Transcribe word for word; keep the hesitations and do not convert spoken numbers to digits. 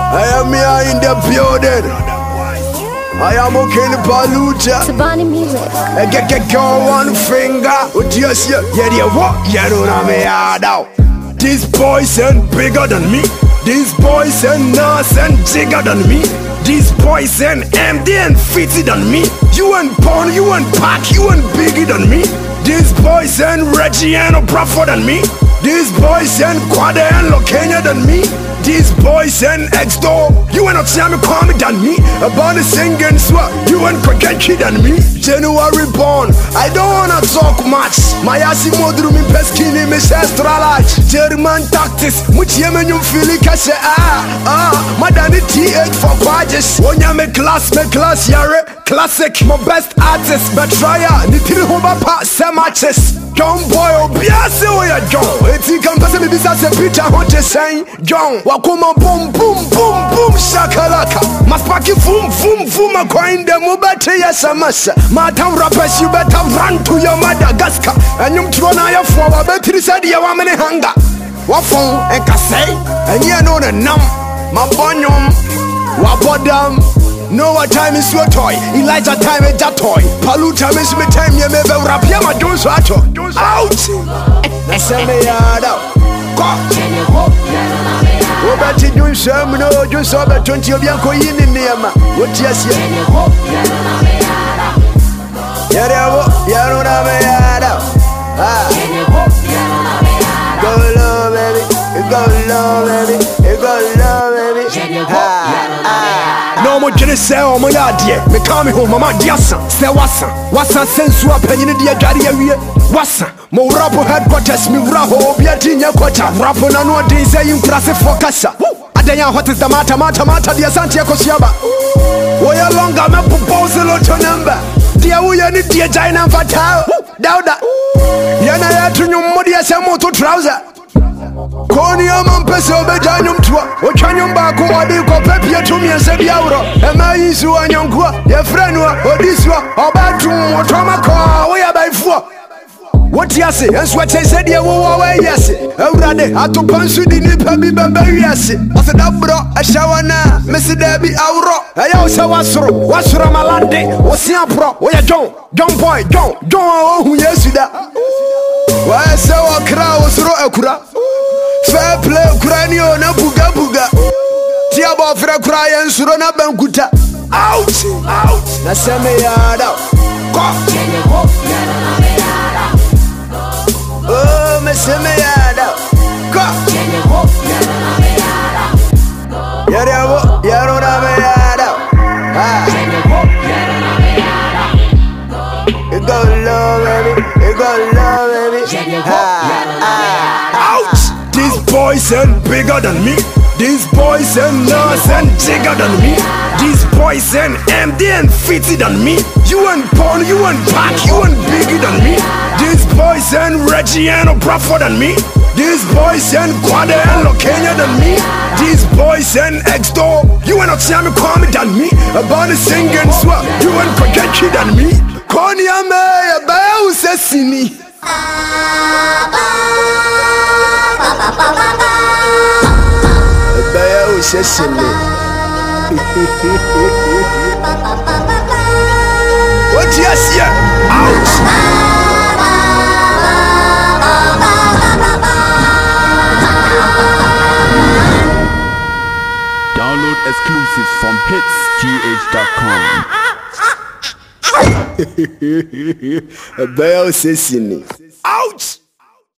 I am here in the building. I am okay in Palucha. Savannah music. I get get go one finger. What do you see? Yeah, yeah, what? Yeah, don't have me hard out. These boys ain't bigger than me. These boys ain't nice and jigger than me. These boys ain't M D and fitty than me. You ain't Paul, you ain't Pac, you ain't bigger than me. These boys ain't Reggie and Bradford than me. These boys ain't Quade and Lokenya than me. These boys and X-Door, you ain't not me call me than me. About the singing swap, you ain't Kwekeki than me. January born, I don't wanna talk much. My ass modru mi peskini mi sestralach. German tactics, much yemen you feel it kase ah ah. Madani T eight for badges. Wonya me class, me class yare. Classic, my best artist, but try out. The three home pa se matches. John boy, obiase oya John. Eti kan pese mi bisa se Peter Hoche saying John. Wakuma boom boom boom boom shakalaka. Maspaki boom boom boom akwain dem obete yasamasa. Matam rappers you better run to your Madagascar. And you trona ya for wa betri said ya wa mene hanga. Wafon en kasei and ye no na nam. Ma bonyom wa bodam. No what time is your toy. Elijah time is that toy. Palucha miss me time ye me be rap ya ma don't so acho. Out. Na se me yard out. Go. Wo beti dun sham no ju so be twenty obi anko yi ni niema. Wo ti asie. Ya ya wo ya no na me yard out. Ah. Go low baby. Go low baby. Go low baby. Ah. No more gonna say oh my idea. Me come home mama diasa. Say wasa. Wasa sensu apanyi dia dware awie. Wasa. Mo rapo headquarters mi wura ho obi atinya kwacha. Rapo na no dey say in class for kasa. Adanya what is the matter matter matter dia santi akosiaba. Wo ya longa me propose lot number. Dia wo ya ni dia China fatal. Dauda. Yana ya tunyum mo dia say mo to trouser. Koni ama mpese obeja nyum tuwa Ocha nyumba kuwa di kwa pepi ya tumi ya sebi ya uro Ema yisu wa nyonkua Ya frenua Odiswa Obatu Otoma kwa Wea baifua Woti yase Ensu wache sedi ya wuwa we yase Eurade Atu pansu di nipa bibembe yase Ose dabro Ashawana Mesi debi auro Eya ose wasuro Wasuro malande Osia pro Oya John John boy John John ohu yesu da Wa se wakra Osuro ekura Fair play Ukraine na buga buga. Tia bo fra Ukraine nsuro na bankuta. Out out. Na se me yada. Go. Oh me se me yada. Go. Yara wo yaro na me yada. Ah. It go low baby. It go low baby. Ah. Ah. Out. These boys ain't bigger than me. These boys ain't nice and jigger than me. These boys ain't M D and fitty than me. You ain't Paul, you ain't Pac, you ain't bigger than me. These boys ain't Reggie and Bradford than me. These boys ain't Quade and Lokenya than me. These boys ain't X-Door. You ain't not me call me than me. About the singing swap. You ain't Kwekeki than me. Koni ame ya baya usesini. Baya usesini. What you see? Out. Download exclusives from hits g h dot com. Baya usesini. Out.